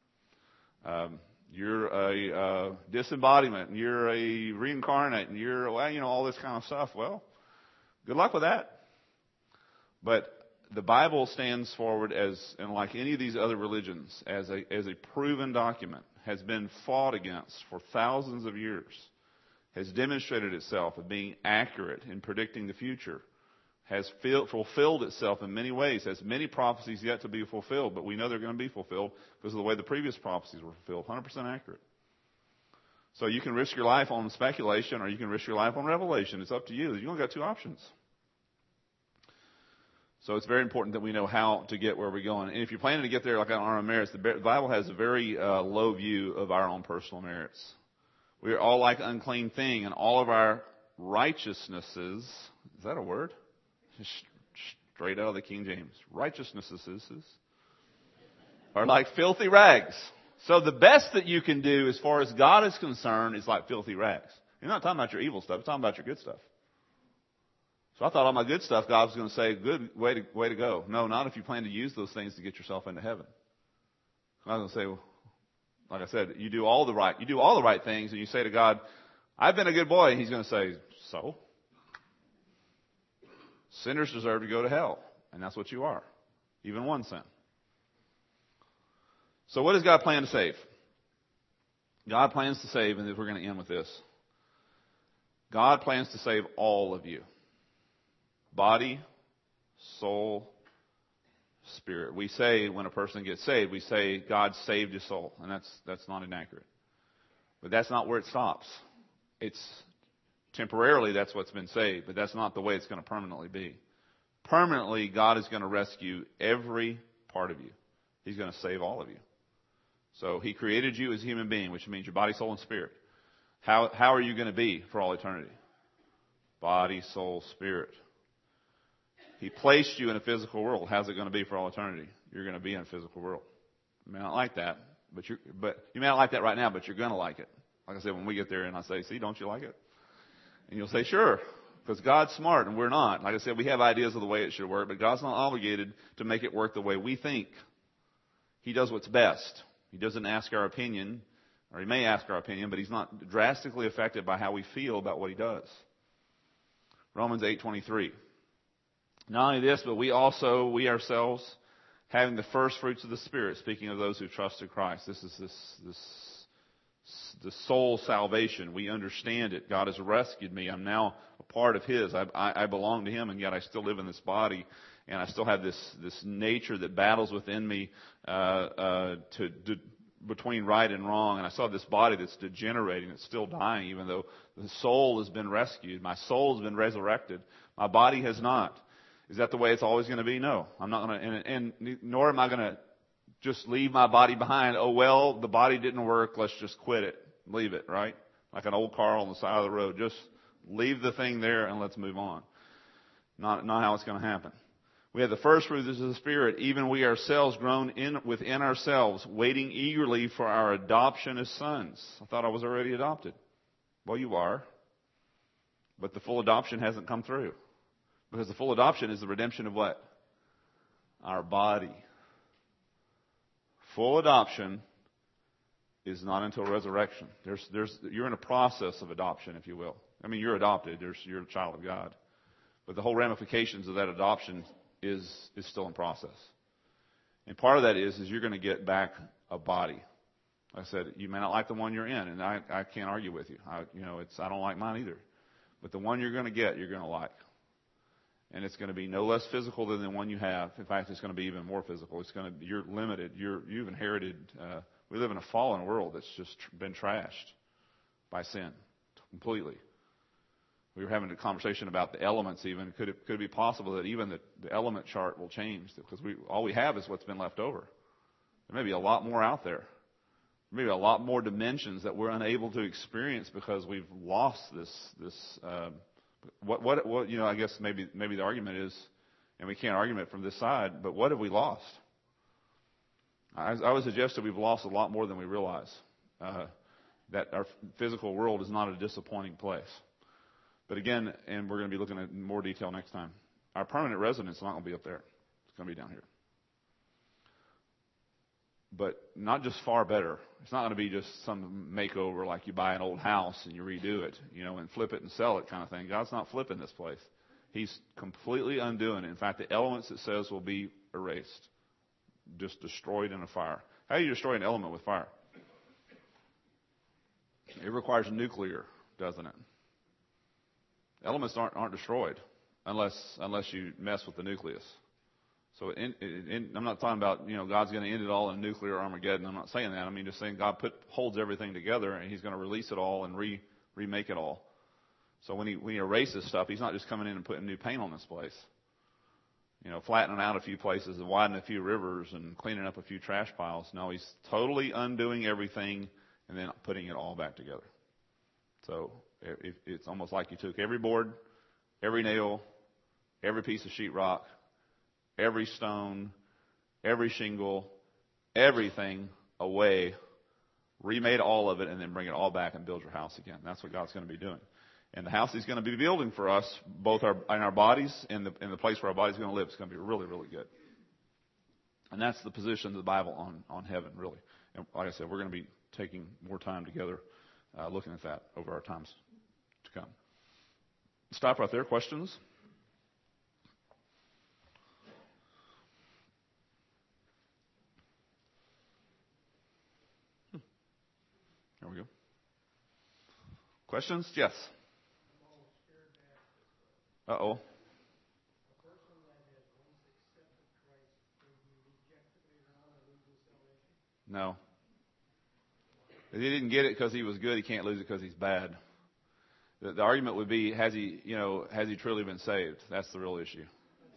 You're a disembodiment. And you're a reincarnate. And you're all this kind of stuff. Well, good luck with that. But the Bible stands forward as, and like any of these other religions, as a proven document, has been fought against for thousands of years. Has demonstrated itself as being accurate in predicting the future, has fulfilled itself in many ways, has many prophecies yet to be fulfilled, but we know they're going to be fulfilled because of the way the previous prophecies were fulfilled, 100% accurate. So you can risk your life on speculation or you can risk your life on revelation. It's up to you. You've only got 2 options. So it's very important that we know how to get where we're going. And if you're planning to get there like on our own merits, the Bible has a very low view of our own personal merits. We are all like an unclean thing, and all of our righteousnesses, is that a word? straight out of the King James. Righteousnesses are like filthy rags. So the best that you can do as far as God is concerned is like filthy rags. You're not talking about your evil stuff. You're talking about your good stuff. So I thought all my good stuff, God was going to say, good, way to go. No, not if you plan to use those things to get yourself into heaven. I was going to say, well, like I said, you do all the right things, and you say to God, I've been a good boy. And He's going to say, so? Sinners deserve to go to hell. And that's what you are. Even one sin. So what does God plan to save? God plans to save, and we're going to end with this. God plans to save all of you. Body, soul, spirit. We say when a person gets saved, we say God saved his soul. And that's not inaccurate. But that's not where it stops. It's temporarily that's what's been saved, but that's not the way it's going to permanently be. Permanently, God is going to rescue every part of you. He's going to save all of you. So He created you as a human being, which means your body, soul, and spirit. How are you going to be for all eternity? Body, soul, spirit. He placed you in a physical world. How's it going to be for all eternity? You're going to be in a physical world. You may not like that, but you may not like that right now, but you're going to like it. Like I said, when we get there and I say, see, don't you like it? And you'll say, sure, because God's smart and we're not. Like I said, we have ideas of the way it should work, but God's not obligated to make it work the way we think. He does what's best. He doesn't ask our opinion, or He may ask our opinion, but He's not drastically affected by how we feel about what He does. Romans 8:23. Not only this, but we ourselves, having the first fruits of the Spirit, speaking of those who trusted Christ. This is the soul salvation. We understand it. God has rescued me. I'm now a part of His. I belong to Him, and yet I still live in this body, and I still have this nature that battles within me between right and wrong. And I saw this body that's degenerating, it's still dying, even though the soul has been rescued. My soul has been resurrected. My body has not. Is that the way it's always going to be? No. I'm not going to, and nor am I going to just leave my body behind. Oh, well, the body didn't work. Let's just quit it. Leave it, right? Like an old car on the side of the road. Just leave the thing there and let's move on. Not how it's going to happen. We have the first fruits of the Spirit, even we ourselves grown within ourselves, waiting eagerly for our adoption as sons. I thought I was already adopted. Well, you are. But the full adoption hasn't come through. Because the full adoption is the redemption of what? Our body. Full adoption is not until resurrection. You're in a process of adoption, if you will. I mean, you're adopted. You're a child of God. But the whole ramifications of that adoption is still in process. And part of that is you're going to get back a body. Like I said, you may not like the one you're in, and I can't argue with you. I don't like mine either. But the one you're going to get, you're going to like. And it's going to be no less physical than the one you have. In fact, it's going to be even more physical. You're limited. You've inherited. We live in a fallen world that's just been trashed by sin completely. We were having a conversation about the elements. Even could it be possible that even the element chart will change? Because all we have is what's been left over. There may be a lot more out there. Maybe a lot more dimensions that we're unable to experience because we've lost this. I guess maybe the argument is, and we can't argue it from this side, but what have we lost? I would suggest that we've lost a lot more than we realize. That our physical world is not a disappointing place. But again, and we're going to be looking at more detail next time, our permanent residence is not going to be up there. It's going to be down here. But not just far better. It's not going to be just some makeover like you buy an old house and you redo it, and flip it and sell it kind of thing. God's not flipping this place. He's completely undoing it. In fact, the elements, it says, will be erased. Just destroyed in a fire. How do you destroy an element with fire? It requires nuclear, doesn't it? Elements aren't destroyed unless you mess with the nucleus. So I'm not talking about, God's going to end it all in nuclear Armageddon. I'm not saying that. I mean, just saying God holds everything together and He's going to release it all and remake it all. So when He erases stuff, He's not just coming in and putting new paint on this place. Flattening out a few places and widening a few rivers and cleaning up a few trash piles. No, He's totally undoing everything and then putting it all back together. So it's almost like you took every board, every nail, every piece of sheetrock, every stone, every shingle, everything away, remade all of it, and then bring it all back and build your house again. That's what God's going to be doing. And the house He's going to be building for us, both in our bodies and the place where our body's going to live, is going to be really, really good. And that's the position of the Bible on heaven, really. And like I said, we're going to be taking more time together looking at that over our times to come. Stop right there. Questions? There we go. Questions? Yes. Uh-oh. No. If he didn't get it because he was good, he can't lose it because he's bad. The argument would be, has he truly been saved? That's the real issue.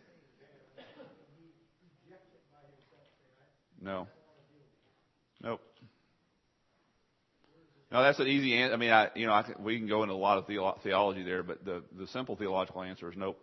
No. Nope. No, that's an easy answer. I mean, we can go into a lot of theology there, but the simple theological answer is nope.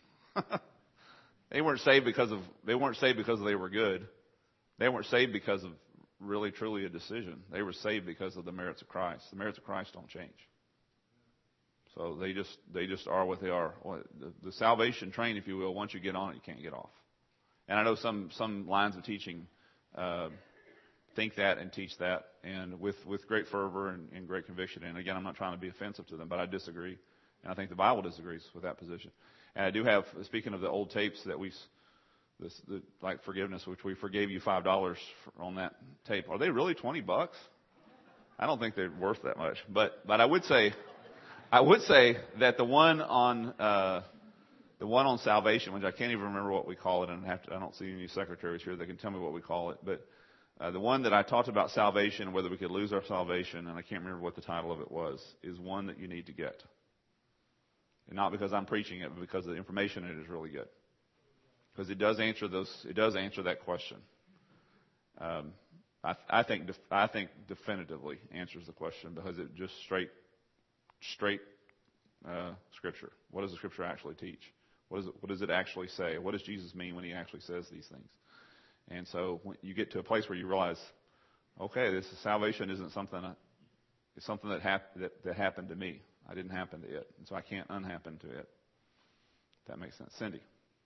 They weren't saved because they were good. They weren't saved because of really truly a decision. They were saved because of the merits of Christ. The merits of Christ don't change. So they just are what they are. The salvation train, if you will, once you get on it, you can't get off. And I know some lines of teaching think that and teach that, and with great fervor and great conviction. And again, I'm not trying to be offensive to them, but I disagree, and I think the Bible disagrees with that position. And I do have, speaking of the old tapes that like forgiveness, which we forgave you $5 on that tape. Are they really $20? I don't think they're worth that much. But I would say that the one on salvation, which I can't even remember what we call it, and I don't see any secretaries here that can tell me what we call it, but the one that I talked about salvation, whether we could lose our salvation, and I can't remember what the title of it was, is one that you need to get. And not because I'm preaching it, but because the information in it is really good. Because it does answer that question. I think definitively answers the question, because it just straight Scripture. What does the Scripture actually teach? What does it actually say? What does Jesus mean when He actually says these things? And so when you get to a place where you realize, okay, this salvation isn't something. It's something that happened to me. I didn't happen to it, and so I can't unhappen to it. If that makes sense, Cindy.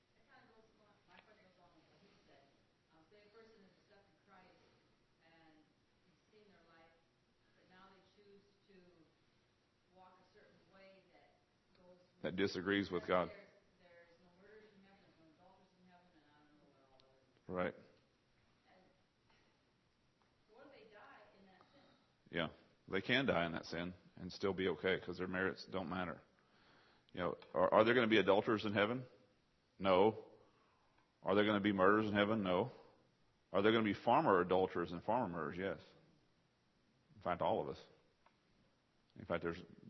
That disagrees with God. Right. Yeah, they can die in that sin and still be okay, because their merits don't matter. Are there going to be adulterers in heaven? No. Are there going to be murderers in heaven? No. Are there going to be farmer adulterers and farmer murderers? Yes. In fact, all of us. In fact,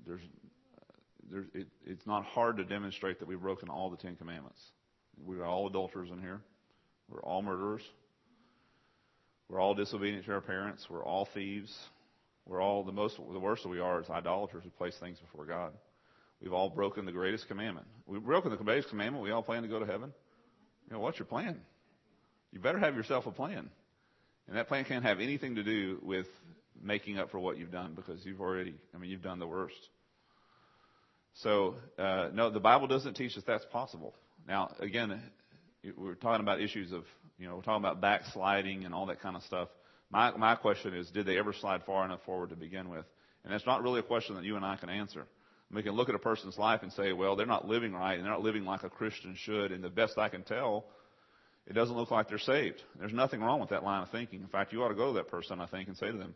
it's not hard to demonstrate that we've broken all the 10 Commandments. We're all adulterers in here. We're all murderers. We're all disobedient to our parents. We're all thieves. We're all the worst that we are is idolaters who place things before God. We've all broken the greatest commandment. We've broken the greatest commandment. We all plan to go to heaven. What's your plan? You better have yourself a plan. And that plan can't have anything to do with making up for what you've done, because you've done the worst. So, no, the Bible doesn't teach us that's possible. Now, again, we're talking about issues of, we're talking about backsliding and all that kind of stuff. My question is, did they ever slide far enough forward to begin with? And that's not really a question that you and I can answer. We can look at a person's life and say, well, they're not living right, and they're not living like a Christian should, and the best I can tell, it doesn't look like they're saved. There's nothing wrong with that line of thinking. In fact, you ought to go to that person, I think, and say to them,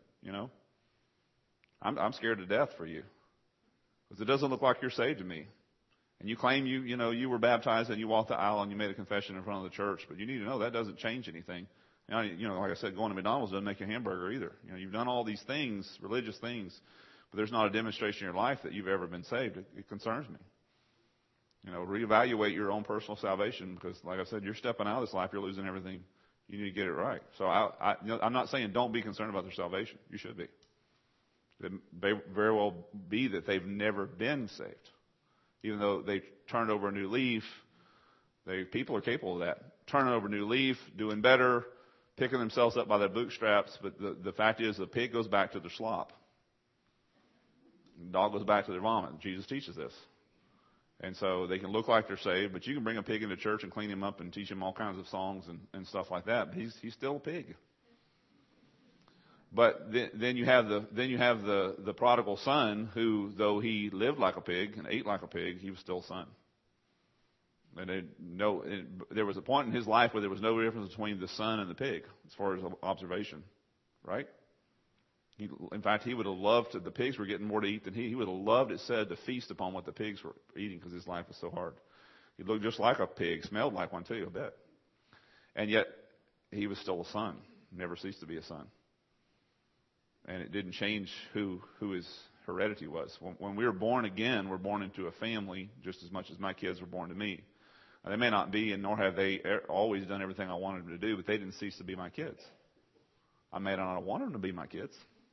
I'm scared to death for you, because it doesn't look like you're saved to me. And you claim you were baptized and you walked the aisle and you made a confession in front of the church, but you need to know that doesn't change anything. Like I said, going to McDonald's doesn't make you a hamburger either. You've done all these things, religious things, but there's not a demonstration in your life that you've ever been saved. It concerns me. Reevaluate your own personal salvation, because, like I said, you're stepping out of this life, you're losing everything. You need to get it right. So I'm not saying don't be concerned about their salvation. You should be. It may very well be that they've never been saved. Even though they turned over a new leaf, People are capable of that. Turning over a new leaf, doing better, picking themselves up by their bootstraps. But the fact is, the pig goes back to their slop. The dog goes back to their vomit. Jesus teaches this. And so they can look like they're saved, but you can bring a pig into church and clean him up and teach him all kinds of songs and stuff like that. But he's still a pig. But then you have the prodigal son who, though he lived like a pig and ate like a pig, he was still a son. And there was a point in his life where there was no difference between the son and the pig as far as observation, right? In fact, he would have loved the pigs were getting more to eat than he. He would have loved, it said, to feast upon what the pigs were eating because his life was so hard. He looked just like a pig, smelled like one too, I bet. And yet, he was still a son. Never ceased to be a son. And it didn't change who his heredity was. When we were born again, we're born into a family just as much as my kids were born to me. They may not be, and nor have they always done everything I wanted them to do, but they didn't cease to be my kids. I may not want them to be my kids.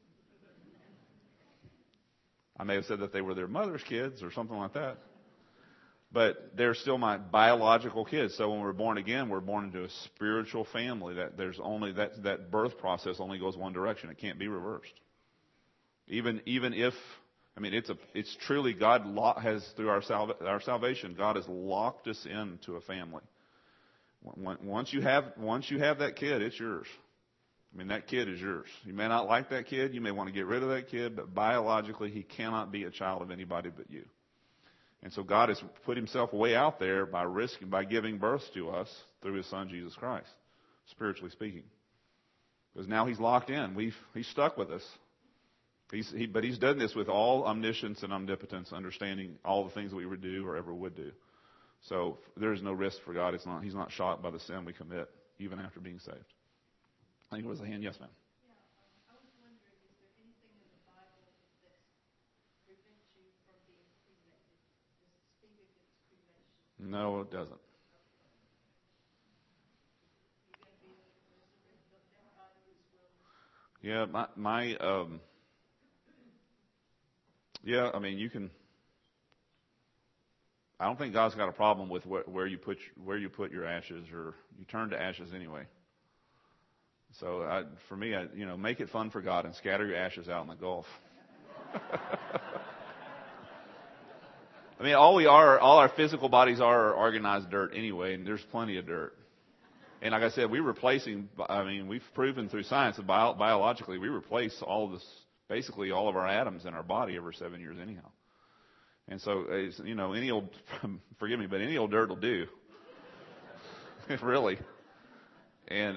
I may have said that they were their mother's kids or something like that. But they're still my biological kids. So when we're born again, we're born into a spiritual family. That there's only that birth process only goes one direction. It can't be reversed. Even if it's truly God has through our salvation, God has locked us into a family. Once you have that kid, it's yours. That kid is yours. You may not like that kid. You may want to get rid of that kid, but biologically, he cannot be a child of anybody but you. And so God has put himself way out there by giving birth to us through his son, Jesus Christ, spiritually speaking. Because now he's locked in. He's stuck with us. But he's done this with all omniscience and omnipotence, understanding all the things that we would do or ever would do. So there is no risk for God. He's not shocked by the sin we commit, even after being saved. I think it was a hand. Yes, ma'am.
Yeah, I was wondering, is there anything in the Bible that prevents you from being cremated? Does it speak against cremation?
No, it doesn't.
You're going to be resurrected of that body as well?
Yeah, you can. I don't think God's got a problem with where you put your ashes, or you turn to ashes anyway. So for me, make it fun for God and scatter your ashes out in the Gulf. All our physical bodies are organized dirt anyway, and there's plenty of dirt. And like I said, we've proven through science that biologically we replace basically all of our atoms in our body every 7 years anyhow. And so, any old, forgive me, but any old dirt will do. Really. And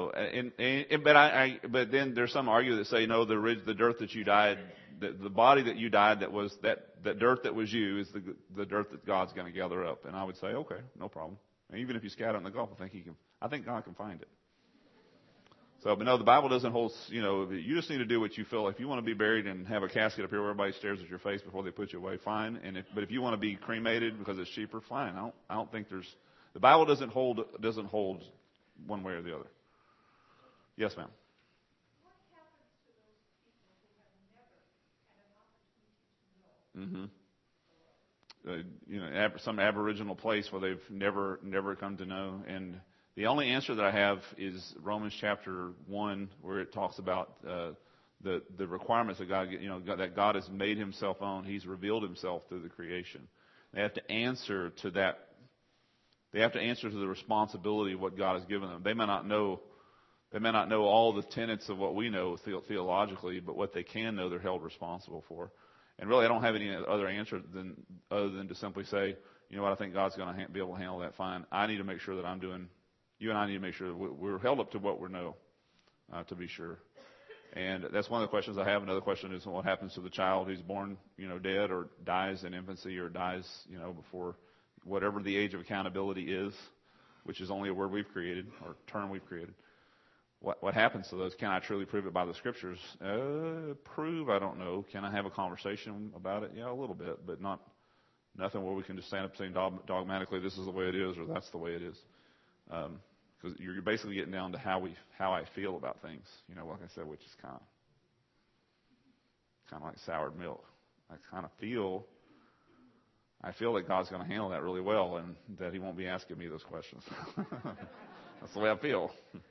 but then there's some argue that say no, the dirt that you died, the body that you died, that dirt that was you is the dirt that God's going to gather up. And I would say, okay, no problem. And even if you scatter it in the Gulf, I think God can find it. So, but no, the Bible doesn't hold. You just need to do what you feel. If you want to be buried and have a casket up here where everybody stares at your face before they put you away, fine. But if you want to be cremated because it's cheaper, fine. I don't think the Bible doesn't hold one way or the other. Yes, ma'am.
What happens to those people who have never had an opportunity to know?
Some Aboriginal place where they've never come to know. And the only answer that I have is Romans chapter 1, where it talks about the requirements that God, that God has made himself known. He's revealed himself through the creation. They have to answer to that. They have to answer to the responsibility of what God has given them. They may not know all the tenets of what we know theologically, but what they can know, they're held responsible for. And really, I don't have any other answer other than to simply say, you know what, I think God's going to be able to handle that fine. I need to make sure that you and I need to make sure that we're held up to what we know, to be sure. And that's one of the questions I have. Another question is what happens to the child who's born, dead, or dies in infancy, or dies, before whatever the age of accountability is, which is only a word we've created, or term we've created. What happens to those? Can I truly prove it by the scriptures? Prove, I don't know. Can I have a conversation about it? Yeah, a little bit, but nothing where we can just stand up saying dogmatically, this is the way it is, or that's the way it is. Because you're basically getting down to how I feel about things. Like I said, which is kind of like soured milk. I I feel that God's going to handle that really well, and that He won't be asking me those questions. That's the way I feel.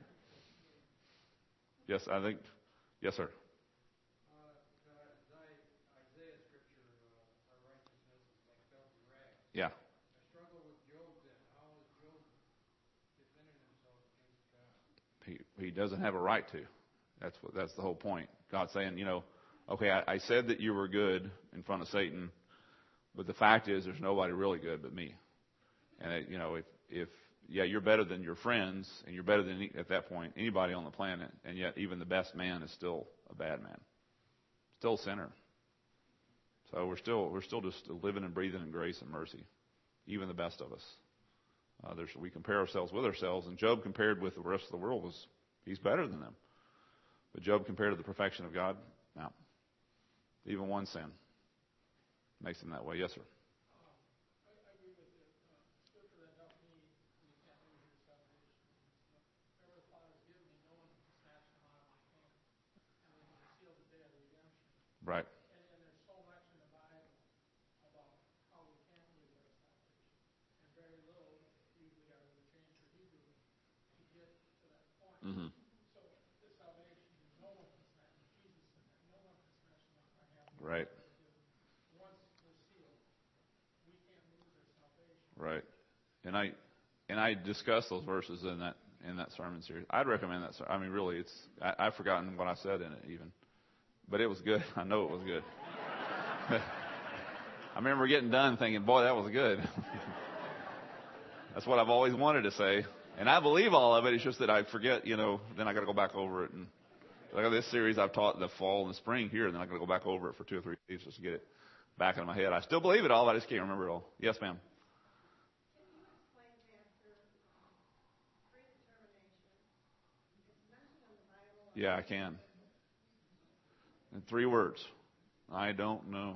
Yes, I think. Yes, sir.
Isaiah scripture, our righteousness is like filthy rags.
Yeah.
I struggle with Job then. How is Job defending himself against God?
He doesn't have a right to. That's the whole point. God's saying, okay, I said that you were good in front of Satan, but the fact is there's nobody really good but me. And if you're better than your friends, and you're better than at that point anybody on the planet, and yet even the best man is still a bad man, still a sinner. So we're still just living and breathing in grace and mercy, even the best of us. We compare ourselves with ourselves, and Job compared with the rest of the world he's better than them. But Job compared to the perfection of God, no. Even one sin makes him that way. Yes, sir.
I agree with you. Scripture that helped me, you can't lose your salvation. Whatever the Father has given me, no one can snatch them out of my hand. And then He sealed the day of redemption.
Right.
And there's so much in the Bible about how we can't lose our salvation. And very little, usually out of the James or Hebrew, to get to that point.
Mm-hmm.
So the salvation, no one can snatch. Jesus said that no one can snatch them out of my hand.
Right.
Once we're sealed, we can't lose our salvation.
Right. And I discussed those verses in that sermon series. I'd recommend that. I mean, really, I've forgotten what I said in it even, but it was good. I know it was good. I remember getting done thinking, boy, that was good. That's what I've always wanted to say. And I believe all of it. It's just that I forget, then I got to go back over it. And like this series I've taught in the fall and the spring here, and then I got to go back over it for 2 or 3 weeks just to get it back in my head. I still believe it all, but I just can't remember it all. Yes, ma'am.
Can you explain after predetermination? It's mentioned in the Bible.
Yeah, I can. In 3 words. I don't know.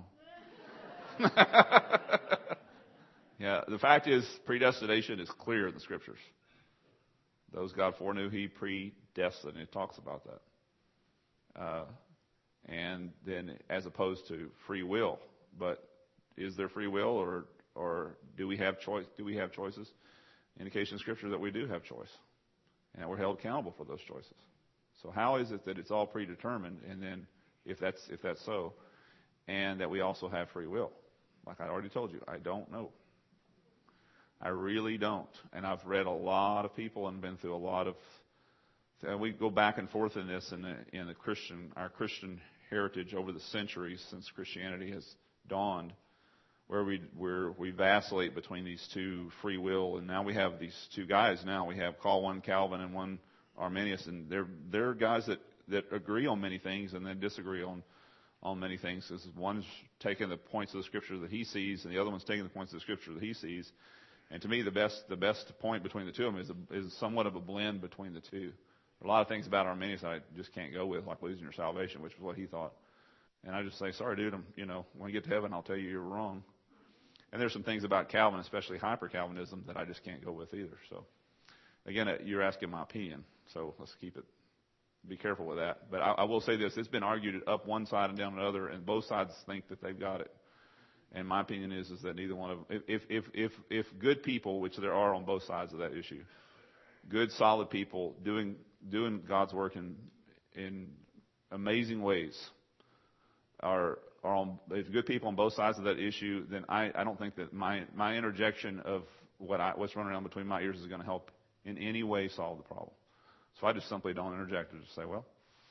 Yeah, the fact is, predestination is clear in the Scriptures. Those God foreknew, He predestined. It talks about that. And then as opposed to free will. But is there free will, or do we have choice? Do we have choices? Indication in Scripture that we do have choice, and we're held accountable for those choices. So how is it that it's all predetermined? And then if that's so, and that we also have free will? Like I already told you, I don't know. I really don't. And I've read a lot of people and been through a lot of. We go back and forth in this in our Christian heritage over the centuries since Christianity has dawned, where we vacillate between these two, free will, and now we have these two guys. Now we have one Calvin and one Arminius, and they're guys that agree on many things and then disagree on many things. Because one's taking the points of the Scripture that he sees, and the other one's taking the points of the Scripture that he sees. And to me, the best point between the two of them is somewhat of a blend between the two. A lot of things about Arminius I just can't go with, like losing your salvation, which is what he thought. And I just say, sorry, dude, when you get to heaven, I'll tell you you're wrong. And there's some things about Calvin, especially hyper-Calvinism, that I just can't go with either. So, again, you're asking my opinion, so let's be careful with that. But I will say this, it's been argued up one side and down the other, and both sides think that they've got it. And my opinion is that neither one of them, if good people, which there are on both sides of that issue, good, solid people doing God's work in amazing ways if good people on both sides of that issue, then I don't think that my interjection of what's running around between my ears is going to help in any way solve the problem. So I just simply don't interject and just say, well,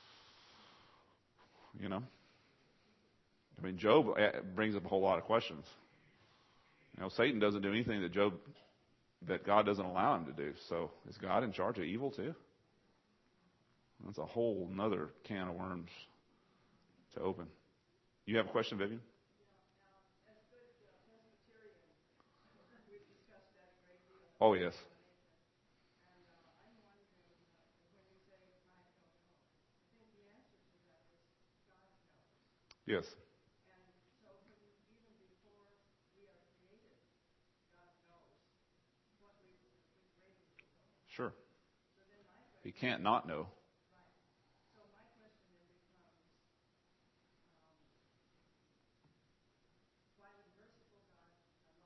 I mean, Job brings up a whole lot of questions. Satan doesn't do anything that God doesn't allow him to do. So is God in charge of evil too? That's a whole nother can of worms to open. You have a question, Vivian?
As good Presbyterians, we've discussed that a great deal.
Oh, yes.
And I'm wondering, when you say, I don't know, I think the answer to that is God knows.
Yes.
And so even before we are created, God knows which way we will go.
Sure.
So then my question,
He can't not know.
right. So my question then becomes, why would merciful God allow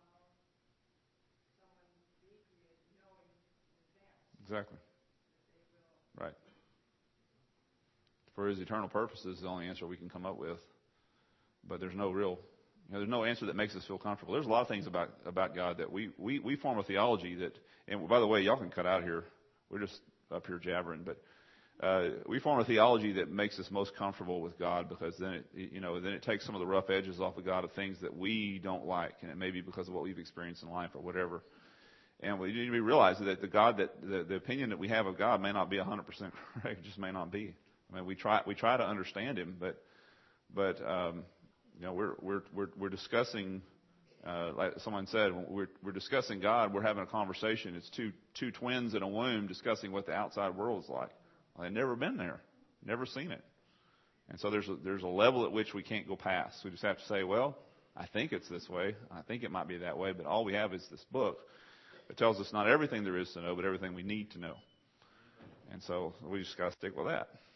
Exactly. Right. For His eternal purposes is the only answer we can come up with. But there's no real, there's no answer that makes us feel comfortable. There's a lot of things about God that we form a theology that, and by the way, y'all can cut out here. We're just up here jabbering, but we form a theology that makes us most comfortable with God, because then it takes some of the rough edges off of God of things that we don't like, and it may be because of what we've experienced in life or whatever. And we need to realize that the opinion that we have of God may not be 100% correct. It just may not be. I mean, we try to understand Him, but we're discussing, like someone said, we're discussing God. We're having a conversation. It's two twins in a womb discussing what the outside world is like. Well, they've never been there, never seen it, and so there's a level at which we can't go past. We just have to say, well, I think it's this way. I think it might be that way, but all we have is this book. It tells us not everything there is to know, but everything we need to know. And so we just got to stick with that.